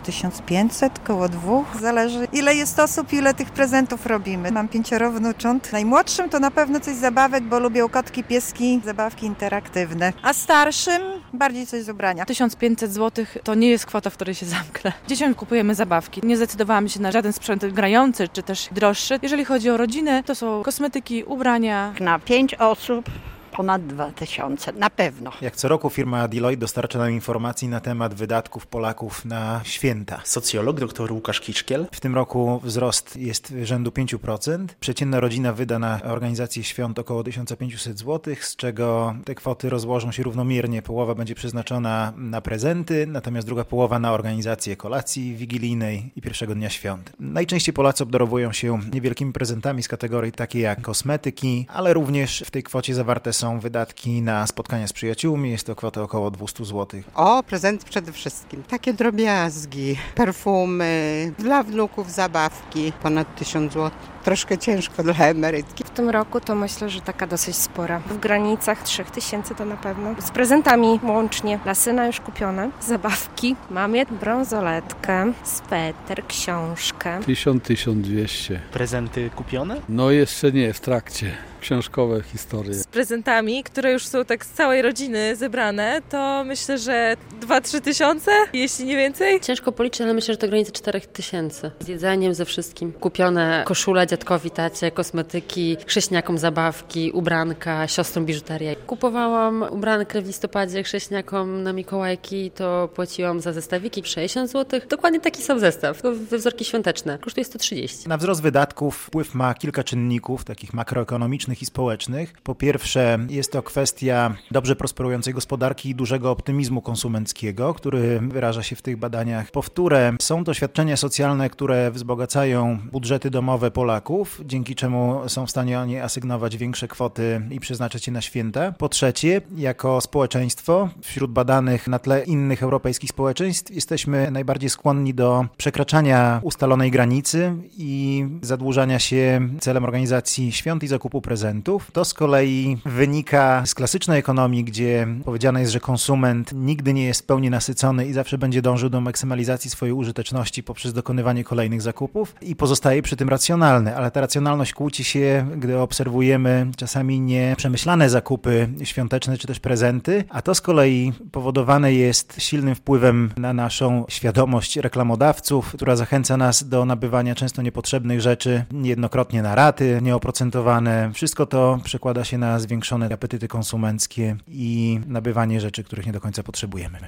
1500, koło 2. Zależy ile jest osób, ile tych prezentów robimy. Mam 5 wnucząt. Najmłodszym to na pewno coś z zabawek, bo lubią kotki, pieski, zabawki interaktywne. A starszym bardziej coś z ubrania. 1500 zł to nie jest kwota, w której się zamknę. Dzieciom kupujemy zabawki. Nie zdecydowałam się na żaden sprzęt grający, czy też droższy. Jeżeli chodzi o rodzinę, to są kosmetyki, ubrania. Na 5 osób ponad 2000, na pewno. Jak co roku firma Deloitte dostarcza nam informacji na temat wydatków Polaków na święta. Socjolog dr Łukasz Kiszkiel. W tym roku wzrost jest rzędu 5%. Przeciętna rodzina wyda na organizację świąt około 1500 zł, z czego te kwoty rozłożą się równomiernie. Połowa będzie przeznaczona na prezenty, natomiast druga połowa na organizację kolacji wigilijnej i pierwszego dnia świąt. Najczęściej Polacy obdarowują się niewielkimi prezentami z kategorii takiej jak kosmetyki, ale również w tej kwocie zawarte są wydatki na spotkania z przyjaciółmi. Jest to kwota około 200 zł. O, prezent przede wszystkim. Takie drobiazgi, perfumy, dla wnuków zabawki. Ponad 1000 zł. Troszkę ciężko dla emerytki. W tym roku to myślę, że taka dosyć spora. W granicach 3000 to na pewno. Z prezentami łącznie. Dla syna już kupione. Zabawki. Mamie brązoletkę, sweter, książkę. 1000-1200. Prezenty kupione? No jeszcze nie, w trakcie. Książkowe historie. Z prezentami, które już są tak z całej rodziny zebrane, to myślę, że 2-3 tysiące, jeśli nie więcej. Ciężko policzyć, ale myślę, że to granice 4000. Z jedzeniem, ze wszystkim. Kupione koszule dziadkowi, tacie, kosmetyki, chrześniakom zabawki, ubranka, siostrom biżuterię. Kupowałam ubrankę w listopadzie chrześniakom na Mikołajki, to płaciłam za zestawiki 60 zł. Dokładnie taki sam zestaw, tylko we wzorki świąteczne. Kosztuje 130. Na wzrost wydatków wpływ ma kilka czynników, takich makroekonomicznych i społecznych. Po pierwsze, jest to kwestia dobrze prosperującej gospodarki i dużego optymizmu konsumenckiego, który wyraża się w tych badaniach. Po wtóre, są to świadczenia socjalne, które wzbogacają budżety domowe Polaków, dzięki czemu są w stanie oni asygnować większe kwoty i przeznaczyć je na święta. Po trzecie, jako społeczeństwo, wśród badanych na tle innych europejskich społeczeństw, jesteśmy najbardziej skłonni do przekraczania ustalonej granicy i zadłużania się celem organizacji świąt i zakupu prezentów. To z kolei wynika z klasycznej ekonomii, gdzie powiedziane jest, że konsument nigdy nie jest w pełni nasycony i zawsze będzie dążył do maksymalizacji swojej użyteczności poprzez dokonywanie kolejnych zakupów i pozostaje przy tym racjonalny, ale ta racjonalność kłóci się, gdy obserwujemy czasami nieprzemyślane zakupy świąteczne czy też prezenty, a to z kolei powodowane jest silnym wpływem na naszą świadomość reklamodawców, która zachęca nas do nabywania często niepotrzebnych rzeczy, niejednokrotnie na raty, nieoprocentowane. Wszystko to przekłada się na zwiększone apetyty konsumenckie i nabywanie rzeczy, których nie do końca potrzebujemy.